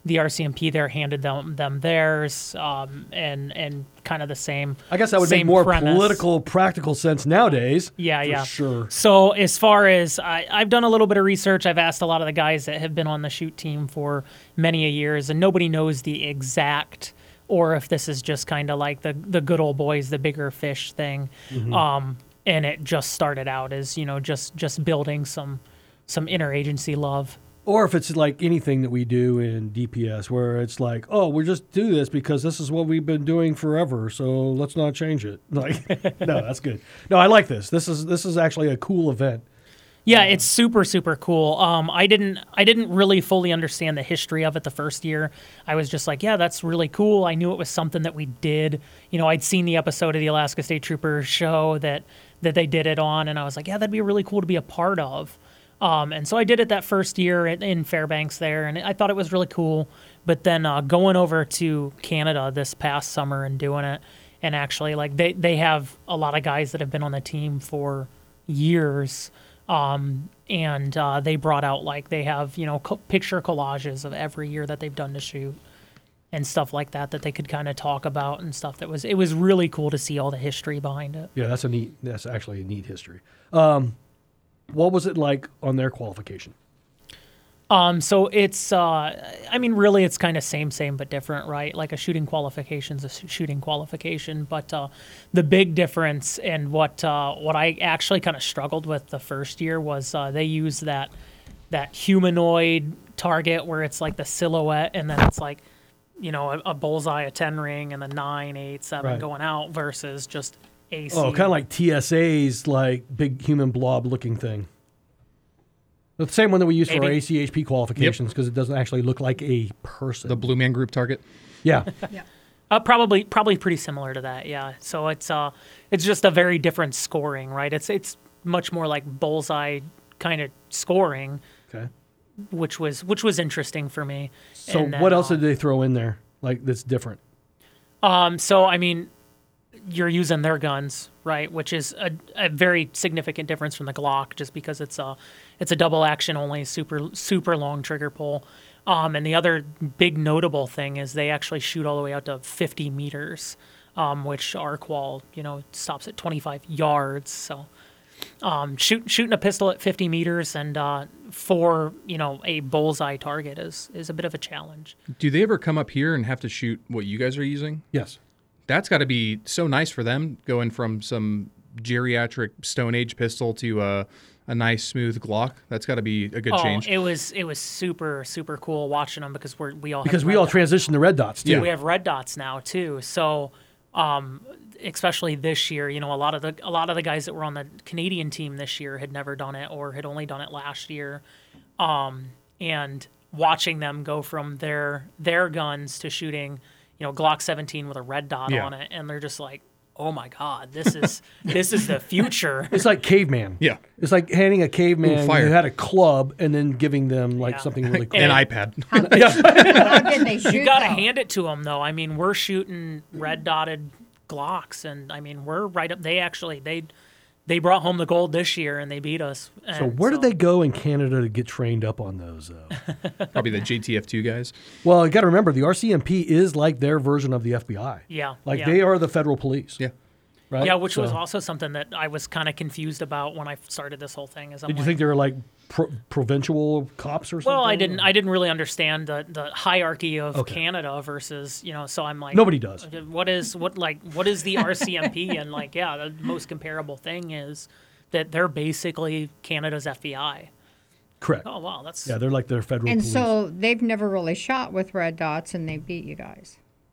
the R C M P there handed them them theirs, um, and and kind of the same. I guess that would same make more premise. political, practical sense nowadays. Yeah, for yeah, sure. So as far as I, I've done a little bit of research, I've asked a lot of the guys that have been on the shoot team for many a years, and nobody knows the exact, or if this is just kind of like the the good old boys, the bigger fish thing. Mhm. Um, and it just started out as, you know, just just building some some interagency love. Or if it's like anything that we do in D P S, where it's like, oh, we just do this because this is what we've been doing forever, so let's not change it. Like, no, that's good. No, I like this. This is this is actually a cool event. Yeah, it's super super cool. Um, I didn't I didn't really fully understand the history of it the first year. I was just like, yeah, that's really cool. I knew it was something that we did. You know, I'd seen the episode of the Alaska State Troopers show that that they did it on, and I was like, yeah, that'd be really cool to be a part of. Um, and so I did it that first year in, in Fairbanks there, and I thought it was really cool. But then uh, going over to Canada this past summer and doing it, and actually, like, they, they have a lot of guys that have been on the team for years, um, and uh, they brought out, like, they have, you know, co- picture collages of every year that they've done to shoot and stuff like that that they could kind of talk about and stuff. That was it was really cool to see all the history behind it. Yeah, that's a neat. That's actually a neat history. Um, What was it like on their qualification? Um, so it's, uh, I mean, really, it's kind of same, same, but different, right? Like a shooting qualification's a shooting qualification, but uh, the big difference and what uh, what I actually kind of struggled with the first year was uh, they used that that humanoid target where it's like the silhouette, and then it's like, you know, a, a bullseye, a ten ring, and the nine, eight, seven Right. going out versus just A C. Oh, kind of like T S A's like big human blob looking thing. The same one that we use for our Maybe. A C H P qualifications because it doesn't actually look like a person. The Blue Man Group target. Yeah. yeah. Uh, probably, probably pretty similar to that. Yeah. So it's uh, it's just a very different scoring, right? It's it's much more like bullseye kind of scoring. Okay. Which was which was interesting for me. So And then, what else uh, did they throw in there like that's different? Um. So I mean, you're using their guns, right? Which is a, a very significant difference from the Glock, just because it's a it's a double action only, super super long trigger pull. Um, and the other big notable thing is they actually shoot all the way out to fifty meters, um, which our qual, you know, stops at twenty-five yards. So um, shoot, shooting a pistol at fifty meters and uh, for, you know, a bullseye target is is a bit of a challenge. Do they ever come up here and have to shoot what you guys are using? Yes. That's got to be so nice for them, going from some geriatric Stone Age pistol to a, a nice smooth Glock. That's got to be a good oh, change. it was it was super super cool watching them because we're we all Because have we red all dots. transitioned to red dots too. Yeah, we have red dots now too. So, um, especially this year, you know, a lot of the a lot of the guys that were on the Canadian team this year had never done it or had only done it last year, um, and watching them go from their their guns to shooting, you know, Glock seventeen with a red dot Yeah. on it, and they're just like, oh my god, this is this is the future. It's like caveman. Yeah. It's like handing a caveman Ooh, fire. who had a club and then giving them like something really cool. An iPad. How did they shoot? You got to though? hand it to them, though. I mean, we're shooting red dotted Glocks, and I mean, we're right up. They actually they they brought home the gold this year, and they beat us. So And where did they go in Canada to get trained up on those though? Probably the J T F two guys. Well, you got to remember the R C M P is like their version of the F B I. Yeah, Like yeah. they are the federal police. Yeah. Right? Yeah, which was So- also something that I was kind of confused about when I started this whole thing. Is I'm Did you like, think they were like pro- provincial cops or something? well, I didn't. I didn't really understand the, the hierarchy of Okay. Canada versus, you know. So I'm like, Nobody does. What is what like what is the R C M P? And like, yeah, the most comparable thing is that they're basically Canada's F B I. Correct. Oh wow, that's Yeah, they're like their federal And police. so they've never really shot with red dots, and they beat you guys.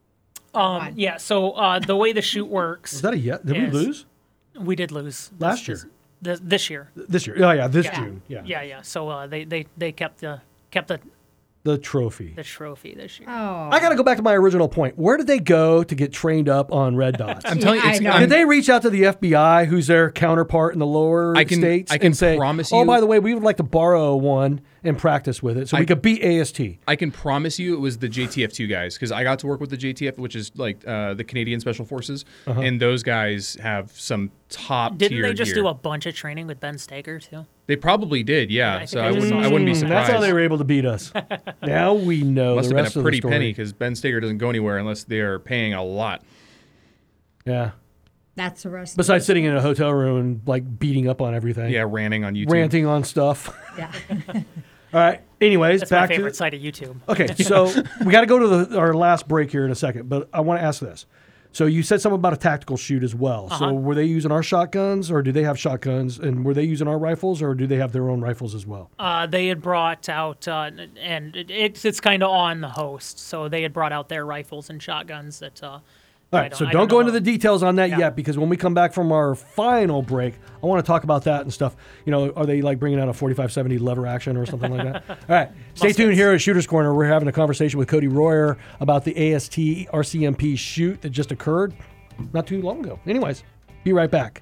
Um, yeah, so uh, the way the shoot works. Is that a yet? Did we is- lose? We did lose. Last This- year. This, this year. This year. Oh yeah, this Yeah. June. Yeah. Yeah, yeah. So uh, they, they, they kept the kept the, The trophy. the trophy this year. Oh. I got to go back to my original point. Where did they go to get trained up on red dots? I'm telling you, it's, Did I'm- they reach out to the F B I, who's their counterpart in the lower I can- states, I can and say, promise "Oh, you- by the way, we would like to borrow one and practice with it so I, we could beat A S T. I can promise you it was the J T F two guys because I got to work with the J T F, which is like uh, the Canadian Special Forces, Uh-huh. and those guys have some top Didn't tier they just gear. do a bunch of training with Ben Stager too? They probably did, yeah. Yeah, I so think I I just wouldn't, saw I wouldn't be Mm, surprised. That's how they were able to beat us. Now we know Must the have rest been a of pretty the story. penny because Ben Stager doesn't go anywhere unless they are paying a lot. Yeah. That's the rest. Besides of it. sitting in a hotel room and like beating up on everything. Yeah, ranting on YouTube. Ranting on stuff. Yeah. All right. Anyways, That's back my favorite to side of YouTube. Okay, so we got to go to the, our last break here in a second, but I want to ask this. So you said something about a tactical shoot as well. Uh-huh. So were they using our shotguns, or do they have shotguns, and were they using our rifles, or do they have their own rifles as well? Uh, they had brought out, uh, and it, it's it's kind of on the host. So they had brought out their rifles and shotguns that. Uh, All I right, don't- so I don't, don't go know into the details on that Yeah. yet, because when we come back from our final break, I want to talk about that and stuff. You know, are they like bringing out a forty-five seventy lever action or something like that? All right, stay tuned here at Shooter's Corner. We're having a conversation with Cody Royer about the A S T R C M P shoot that just occurred not too long ago. Anyways, be right back.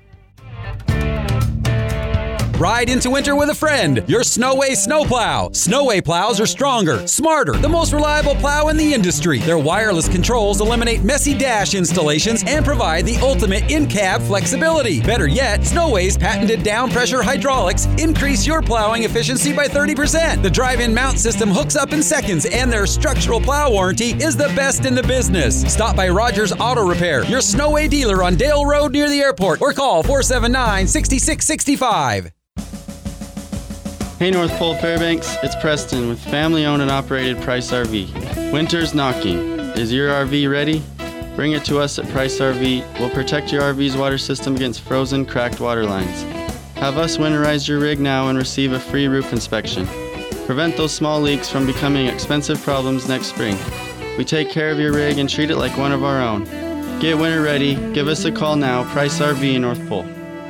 Ride into winter with a friend. Your Snowway snowplow. Snowway plows are stronger, smarter, the most reliable plow in the industry. Their wireless controls eliminate messy dash installations and provide the ultimate in-cab flexibility. Better yet, Snowway's patented down pressure hydraulics increase your plowing efficiency by thirty percent. The drive-in mount system hooks up in seconds, and their structural plow warranty is the best in the business. Stop by Rogers Auto Repair, your Snowway dealer on Dale Road near the airport, or call four seven nine, six six six five. Hey North Pole Fairbanks, it's Preston with family owned and operated Price R V. Winter's knocking. Is your R V ready? Bring it to us at Price R V. We'll protect your R V's water system against frozen, cracked water lines. Have us winterize your rig now and receive a free roof inspection. Prevent those small leaks from becoming expensive problems next spring. We take care of your rig and treat it like one of our own. Get winter ready. Give us a call now. Price R V North Pole.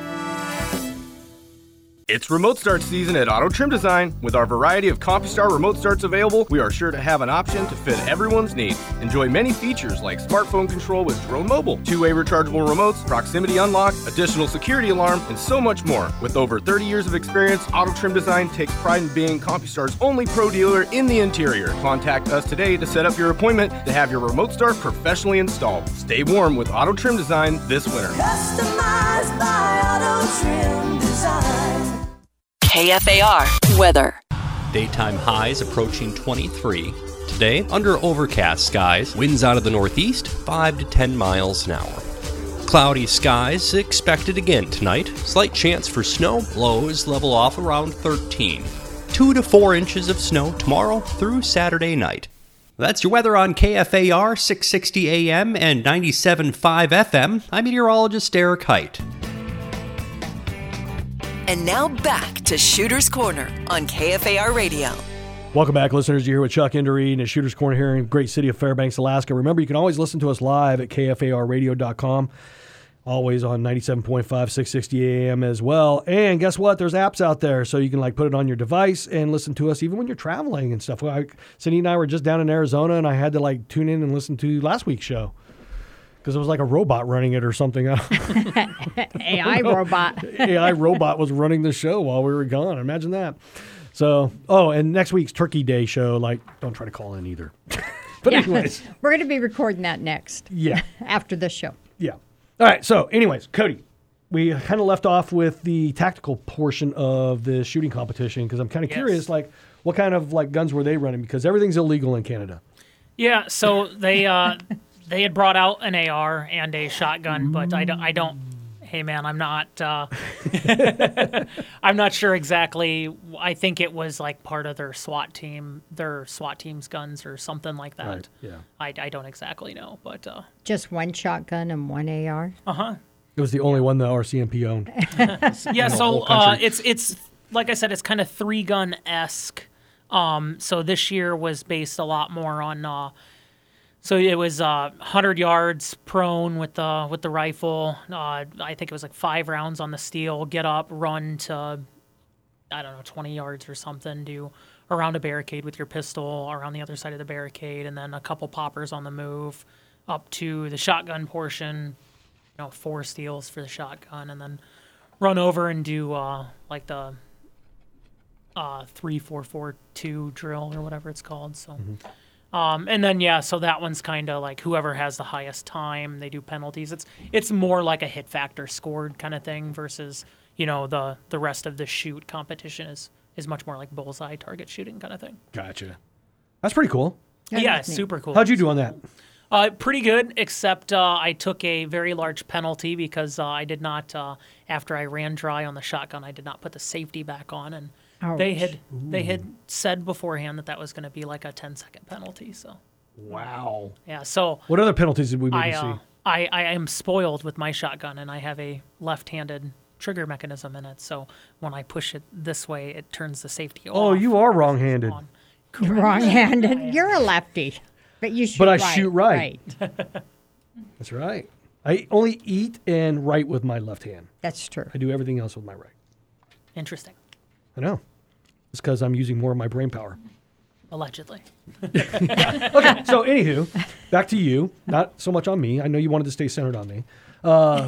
It's remote start season at Auto Trim Design. With our variety of CompuStar remote starts available, we are sure to have an option to fit everyone's needs. Enjoy many features like smartphone control with Drone Mobile, two-way rechargeable remotes, proximity unlock, additional security alarm, and so much more. With over thirty years of experience, Auto Trim Design takes pride in being CompuStar's only pro dealer in the interior. Contact us today to set up your appointment to have your remote start professionally installed. Stay warm with Auto Trim Design this winter. Customized by Auto Trim Design. K F A R weather. Daytime highs approaching twenty-three. Today, under overcast skies, winds out of the northeast, five to ten miles an hour. Cloudy skies expected again tonight. Slight chance for snow. Lows level off around thirteen. Two to four inches of snow tomorrow through Saturday night. That's your weather on K F A R six sixty A M and ninety-seven point five F M. I'm meteorologist Eric Height. And now back to Shooter's Corner on K F A R Radio. Welcome back, listeners. You're here with Chuck Endery and the Shooter's Corner here in the great city of Fairbanks, Alaska. Remember, you can always listen to us live at K F A R radio dot com. Always on ninety-seven point five, six sixty A M as well. And guess what? There's apps out there, so you can like put it on your device and listen to us even when you're traveling and stuff. I, Cindy and I were just down in Arizona, and I had to like tune in and listen to last week's show because it was like a robot running it or something. A I robot. A I robot was running the show while we were gone. Imagine that. So, oh, and next week's Turkey Day show, like, don't try to call in either. But Yeah. anyways. We're going to be recording that next. Yeah. After this show. Yeah. All right. So, anyways, Cody, we kind of left off with the tactical portion of the shooting competition because I'm kind of Yes. curious, like, what kind of like guns were they running? Because everything's illegal in Canada. Yeah, so they uh, they had brought out an A R and a shotgun, but I don't. I don't hey man, I'm not. Uh, I'm not sure exactly. I think it was like part of their SWAT team, their SWAT team's guns or something like that. Right, yeah. I, I don't exactly know, but uh, Just one shotgun and one A R. uh huh. It was the only one the R C M P owned. Yeah, In the so whole uh, country. it's it's like I said, it's kind of three gun esque. Um, so this year was based a lot more on. Uh, so it was uh, one hundred yards prone with the with the rifle. Uh, I think it was like five rounds on the steel. Get up, run to, I don't know, twenty yards or something. Do around a barricade with your pistol, around the other side of the barricade, and then a couple poppers on the move, up to the shotgun portion. You know, four steals for the shotgun, and then run over and do uh, like the uh, three four four two drill or whatever it's called. So, Mm-hmm. um, and then yeah, so that one's kind of like whoever has the highest time, they do penalties. It's it's more like a hit factor scored kind of thing versus you know the the rest of the shoot competition is is much more like bullseye target shooting kind of thing. Gotcha. That's pretty cool. Yeah, it's super cool. How'd you do on that? Uh, pretty good, except uh, I took a very large penalty because uh, I did not, uh, after I ran dry on the shotgun, I did not put the safety back on, and they Ouch. had they had said beforehand that that was going to be like a ten second penalty. So Wow. yeah, so What other penalties did we I, maybe uh, see? I I am spoiled with my shotgun, and I have a left-handed trigger mechanism in it. So when I push it this way, it turns the safety off. Oh, you are wrong-handed. You're wrong-handed. You're a lefty, but you shoot But I right. shoot right. That's right. I only eat and write with my left hand. That's true. I do everything else with my right. Interesting. I know. It's because I'm using more of my brain power. Allegedly. Okay, so anywho, back to you. Not so much on me. I know you wanted to stay centered on me. Uh,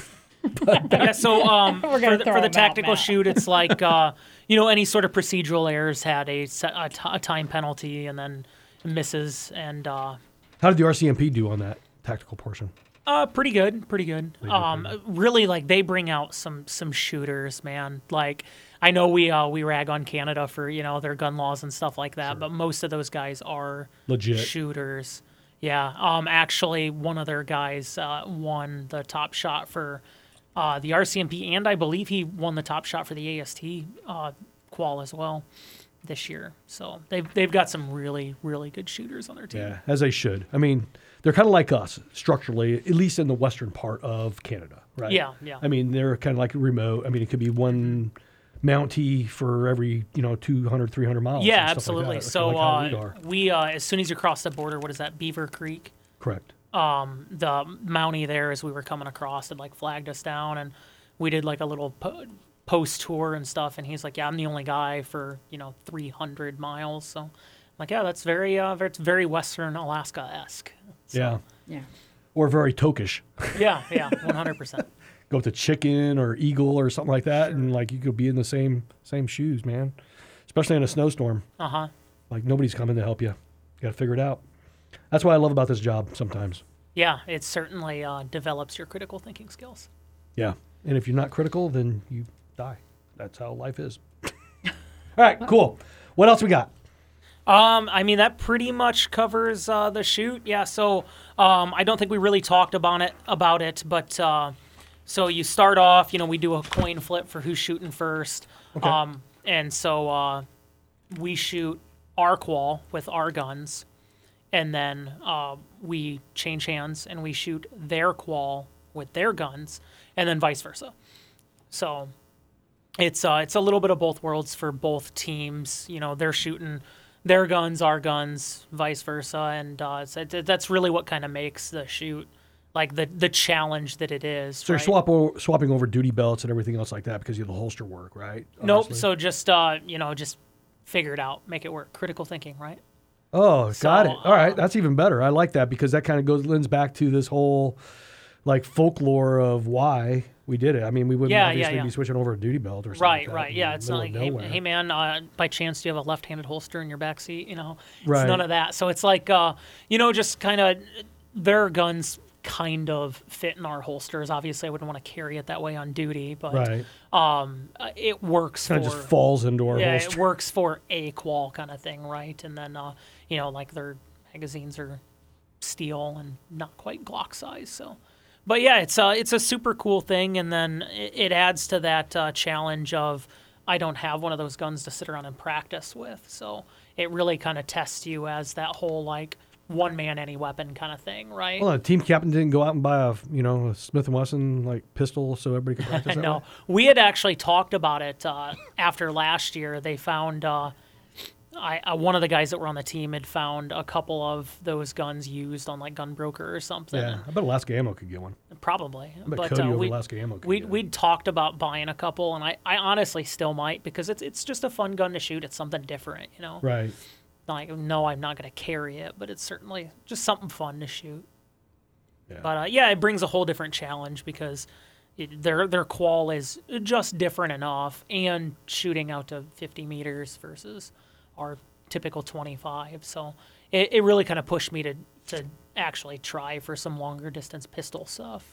Yeah, so um, We're for gonna the, throw for the him out, tactical Matt. shoot, it's like, uh, you know, any sort of procedural errors had a, se- a, t- a time penalty and then misses. And uh, how did the R C M P do on that tactical portion? uh, pretty good, pretty good. Um, really, like, they bring out some some shooters, man. Like, I know we uh, we rag on Canada for, you know, their gun laws and stuff like that, but most of those guys are Legit. shooters. Yeah, um, actually, one of their guys uh, won the top shot for uh, the R C M P, and I believe he won the top shot for the A S T uh, qual as well this year. So they've they've got some really really good shooters on their team. Yeah, as they should. I mean, they're kind of like us structurally, at least in the western part of Canada, right? Yeah, yeah. I mean, they're kind of like remote. I mean, it could be one Mountie for every, you know, two hundred, three hundred miles. Yeah, and stuff like absolutely. that. So Like how we uh, are. we uh, as soon as you cross the border, what is that? Beaver Creek. Correct. Um, the Mountie there, as we were coming across, had like flagged us down, and we did like a little po- post tour and stuff. And he's like, "Yeah, I'm the only guy for you know three hundred miles." So, I'm like, yeah, that's very, uh, it's very Western Alaska esque. Yeah. Yeah. Or very tokish. Yeah, yeah, one hundred percent. Go to chicken or eagle or something like that, and like you could be in the same same shoes, man. Especially in a snowstorm. Uh huh. Like nobody's coming to help you. You got to figure it out. That's what I love about this job sometimes. Yeah, it certainly uh, develops your critical thinking skills. Yeah. And if you're not critical, then you die. That's how life is. All right, cool. What else we got? Um, I mean, that pretty much covers uh, the shoot. Yeah, so um, I don't think we really talked about it, about it, but uh, so you start off, you know, we do a coin flip for who's shooting first. Okay. Um, and so uh, we shoot our qual with our guns, and then uh, we change hands and we shoot their qual with their guns, and then vice versa. So it's uh, it's a little bit of both worlds for both teams. You know, they're shooting their guns, our guns, vice versa, and uh, it's, it, that's really what kind of makes the shoot like the the challenge that it is. So right? you're swap o- swapping over duty belts and everything else like that because you have the holster work, right? Nope. Obviously. So just uh, you know, just figure it out, make it work. Critical thinking, right? Oh, So, got it. All right, that's even better. I like that because that kind of goes lends back to this whole like folklore of why we did it. I mean, we wouldn't Yeah, yeah, obviously yeah. be switching over a duty belt or something. Right, like that right. in Yeah, the it's not like, middle hey, of nowhere. hey, man, uh, by chance, do you have a left-handed holster in your back seat? You know, it's Right. none of that. So it's like, uh, you know, just kind of their guns kind of fit in our holsters. Obviously, I wouldn't want to carry it that way on duty, but Right. um, uh, it works Kinda for just falls into our yeah, holster. it works for a qual kind of thing, right? And then uh, you know, like their magazines are steel and not quite Glock size, so. But yeah, it's a it's a super cool thing, and then it, it adds to that uh, challenge of I don't have one of those guns to sit around and practice with, so it really kind of tests you as that whole like one man any weapon kind of thing, right? Well, the team captain didn't go out and buy a you know a Smith and Wesson like pistol so everybody could practice that No, way? we had actually talked about it uh, after last year. They found uh, I, uh, one of the guys that were on the team had found a couple of those guns used on like Gunbroker or something. Yeah, I bet Alaska Ammo could get one. Probably. I bet but Cody uh, over we, Alaska Ammo could we, get it. we'd talked about buying a couple, and I, I honestly still might because it's it's just a fun gun to shoot. It's something different, you know? Right. Like, no, I'm not going to carry it, but it's certainly just something fun to shoot. Yeah. But uh, yeah, it brings a whole different challenge because, it, their their qual is just different enough, and shooting out to fifty meters versus our typical twenty-five. So it, it really kind of pushed me to to actually try for some longer distance pistol stuff.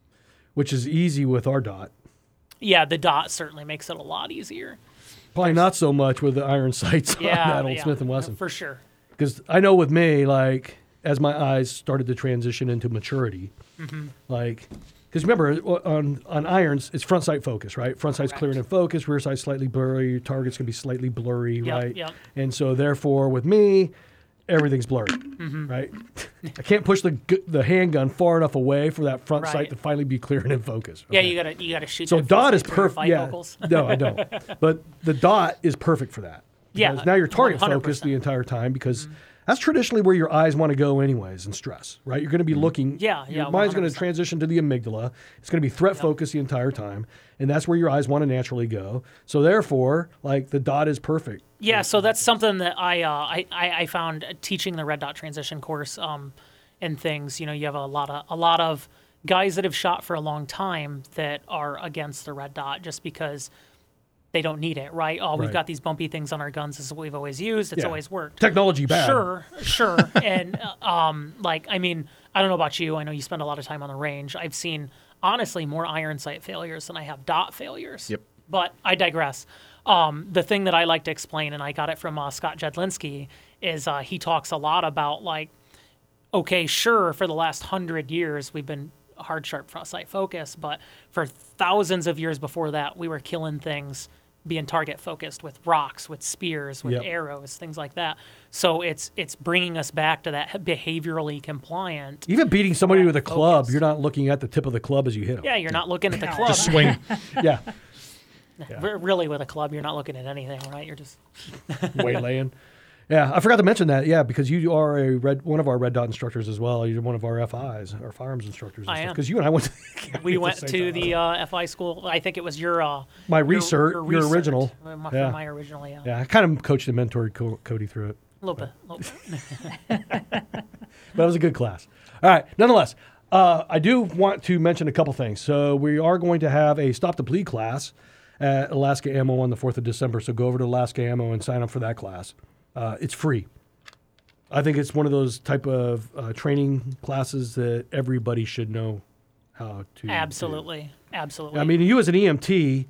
Which is easy with our dot. Yeah, the dot certainly makes it a lot easier. Probably not so much with the iron sights Yeah, on that old yeah, Smith and Wesson. for sure. Because I know with me, like, as my eyes started to transition into maturity, Mhm. like, because remember, on, on irons, it's front sight focus, right? Front sight's clear and in focus, rear sight's slightly blurry, your target's going to be slightly blurry, Yep, right? yep. And so, therefore, with me, everything's blurry, Mhm. right? I can't push the gu- the handgun far enough away for that front Right. sight to finally be clear and in focus. Yeah, you gotta you gotta shoot. So that dot is full through your perfect. Yeah, bifocals. no, I don't. But the dot is perfect for that. Yeah, Because now you're target one hundred focused percent. the entire time because that's traditionally where your eyes want to go anyways in stress, right? You're going to be looking. Yeah, Your yeah, mind's going to transition to the amygdala. It's going to be threat focused the entire time, and that's where your eyes want to naturally go. So therefore, like the dot is perfect. Yeah, so that's something that I, uh, I, I I found teaching the red dot transition course um, and things. You know, you have a lot of a lot of guys that have shot for a long time that are against the red dot just because they don't need it, right? Oh, we've Right. got these bumpy things on our guns. This is what we've always used. It's Yeah. always worked. Technology bad. Sure, sure. and uh, um, like, I mean, I don't know about you. I know you spend a lot of time on the range. I've seen honestly more iron sight failures than I have dot failures. Yep. But I digress. Um, the thing that I like to explain, and I got it from uh, Scott Jedlinski, is uh, he talks a lot about like, okay, sure, for the last hundred years we've been hard, sharp front sight focus, but for thousands of years before that, we were killing things being target focused with rocks, with spears, with Yep. arrows, things like that. So it's it's bringing us back to that behaviorally compliant. Even beating somebody with a club, you're not looking at the tip of the club as you hit them. Yeah, you're not looking at the club. Just swing. yeah. R- Really, with a club, you're not looking at anything, right? You're just Waylaying. Yeah, I forgot to mention that. Yeah, because you are a red one of our red dot instructors as well. You're one of our F Is, our firearms instructors. I am. Because you and I went. To the we at the went same to time. the uh, F I school. I think it was your uh, My your- research, your, your recert. original. Uh, My, yeah. my original, yeah. Yeah, I kind of coached and mentored Co- Cody through it. A little bit. A little bit. But it was a good class. All right. Nonetheless, uh, I do want to mention a couple things. So we are going to have a Stop the Bleed class at Alaska Ammo on the fourth of December. So go over to Alaska Ammo and sign up for that class. Uh, it's free. I think it's one of those type of uh, training classes that everybody should know how to do. Absolutely. Absolutely. I mean, you as an E M T,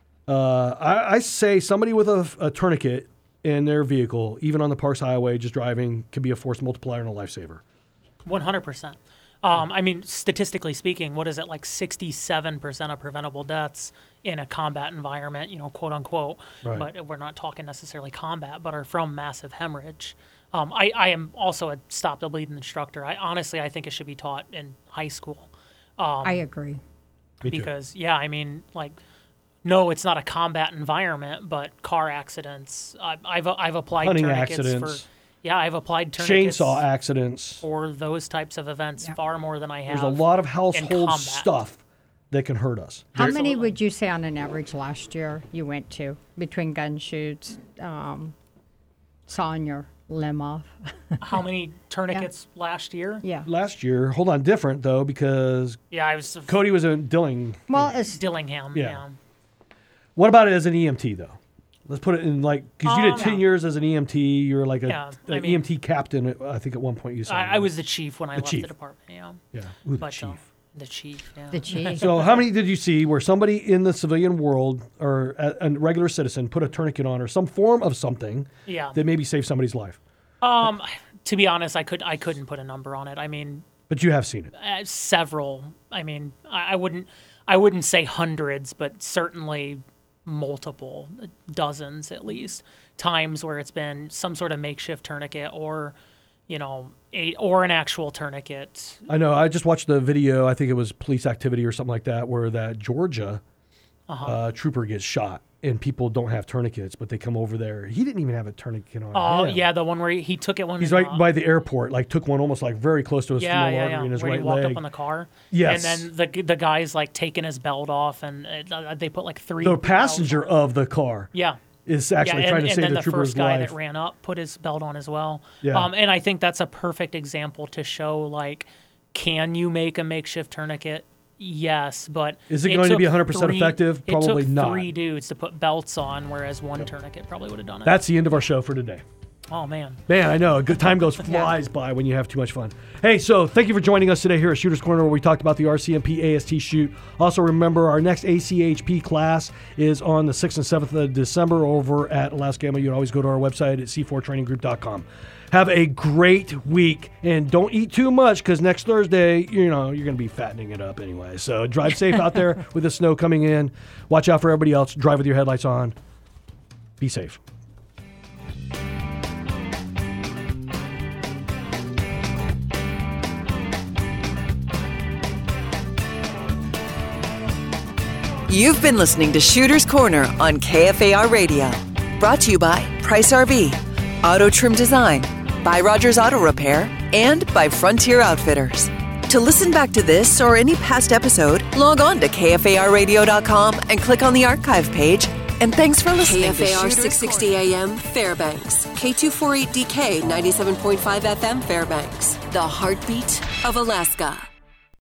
uh, I, I say somebody with a, a tourniquet in their vehicle, even on the Parks Highway, just driving, can be a force multiplier and a lifesaver. one hundred percent. Um, I mean, statistically speaking, what is it, like sixty-seven percent of preventable deaths in a combat environment, you know, quote unquote, Right. but we're not talking necessarily combat, but are from massive hemorrhage. Um, I, I am also a Stop the Bleeding instructor. I honestly, I think it should be taught in high school. Um, I agree. Me too. because, yeah, I mean, like, no, it's not a combat environment, but car accidents. I, I've I've applied Hunting tourniquets accidents. for. Yeah, I've applied tourniquets Chainsaw accidents. for those types of events far more than I have. There's a lot of in household combat. stuff that can hurt us. How many would you say on an average last year you went to between gun shoots, um, sawing your limb off? How many tourniquets last year? Yeah. Last year, hold on, different though, because Yeah, I was. Cody was in Dilling. Well, it's Dillingham. Yeah. Yeah. What about it as an E M T though? Let's put it in like, because you did Um, ten years as an E M T. You were like a, Yeah, I an mean- E M T captain. At, I think at one point you said. I, I was the chief when I The left chief. the department. Yeah. Yeah. Ooh, the but, chief. Uh, the chief. Yeah. The chief. So how many did you see where somebody in the civilian world or a, a regular citizen put a tourniquet on or some form of something Yeah. that maybe saved somebody's life? Um, to be honest, I could I couldn't put a number on it. I mean, But you have seen it. uh, several. I mean, I, I wouldn't I wouldn't say hundreds, but certainly multiple, dozens at least, times where it's been some sort of makeshift tourniquet or, you know, a or an actual tourniquet. I know. I just watched the video. I think it was police activity or something like that, where that Georgia Uh-huh. uh, trooper gets shot and people don't have tourniquets, but they come over there. He didn't even have a tourniquet on. Oh him. yeah, the one where he, he took it when He's uh, right by the airport. Like took one almost like very close to his yeah, femoral yeah, artery yeah. in his where right he walked leg. up on the car. Yes. And then the the guy's like taking his belt off, and uh, they put like three. The passenger of the car. Yeah. Is actually yeah, and, trying to and save then the the trooper's first guy life. that ran up put his belt on as well. Yeah. Um, and I think that's a perfect example to show like, can you make a makeshift tourniquet Yes, but is it, it going to be one hundred percent three, effective? Probably it took not. Three dudes to put belts on, whereas one yep. tourniquet probably would have done it. That's the end of our show for today. Oh man, man, I know. Good time goes flies yeah. by when you have too much fun. Hey, so thank you for joining us today here at Shooters Corner, where we talked about the R C M P A S T shoot. Also, remember our next A C H P class is on the sixth and seventh of December over at Alaska Ammo. You can always go to our website at c four training group dot com. Have a great week, and don't eat too much because next Thursday, you know, you're going to be fattening it up anyway. So drive safe out there with the snow coming in. Watch out for everybody else. Drive with your headlights on. Be safe. You've been listening to Shooter's Corner on K F A R Radio. Brought to you by Price R V, Auto Trim Design, by Rogers Auto Repair, and by Frontier Outfitters. To listen back to this or any past episode, log on to K F A R radio dot com and click on the archive page. And thanks for listening K F A R to six sixty A M Fairbanks, K two forty-eight D K ninety-seven point five F M Fairbanks, the heartbeat of Alaska.